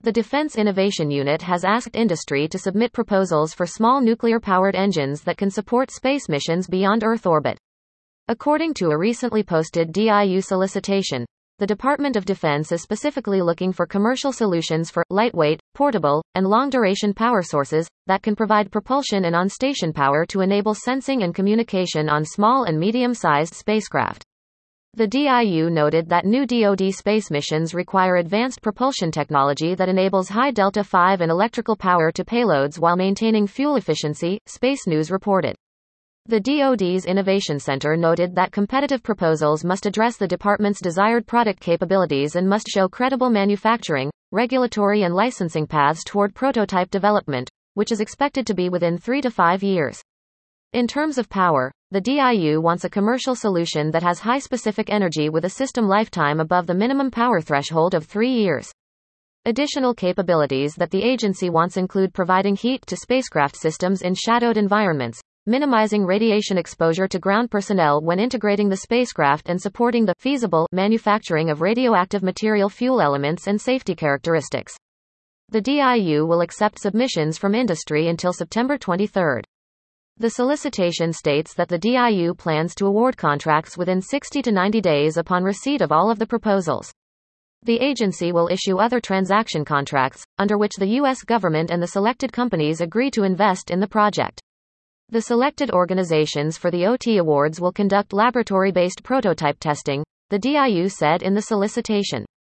The Defense Innovation Unit has asked industry to submit proposals for small nuclear-powered engines that can support space missions beyond Earth orbit. According to a recently posted DIU solicitation, the Department of Defense is specifically looking for commercial solutions for lightweight, portable, and long-duration power sources that can provide propulsion and on-station power to enable sensing and communication on small and medium-sized spacecraft. The DIU noted that new DoD space missions require advanced propulsion technology that enables high delta-V and electrical power to payloads while maintaining fuel efficiency, Space News reported. The DoD's Innovation Center noted that competitive proposals must address the department's desired product capabilities and must show credible manufacturing, regulatory and licensing paths toward prototype development, which is expected to be within 3 to 5 years. In terms of power, the DIU wants a commercial solution that has high specific energy with a system lifetime above the minimum power threshold of 3 years. Additional capabilities that the agency wants include providing heat to spacecraft systems in shadowed environments, minimizing radiation exposure to ground personnel when integrating the spacecraft, and supporting the feasible manufacturing of radioactive material fuel elements and safety characteristics. The DIU will accept submissions from industry until September 23. The solicitation states that the DIU plans to award contracts within 60 to 90 days upon receipt of all of the proposals. The agency will issue other transaction contracts, under which the U.S. government and the selected companies agree to invest in the project. The selected organizations for the OT awards will conduct laboratory-based prototype testing, the DIU said in the solicitation.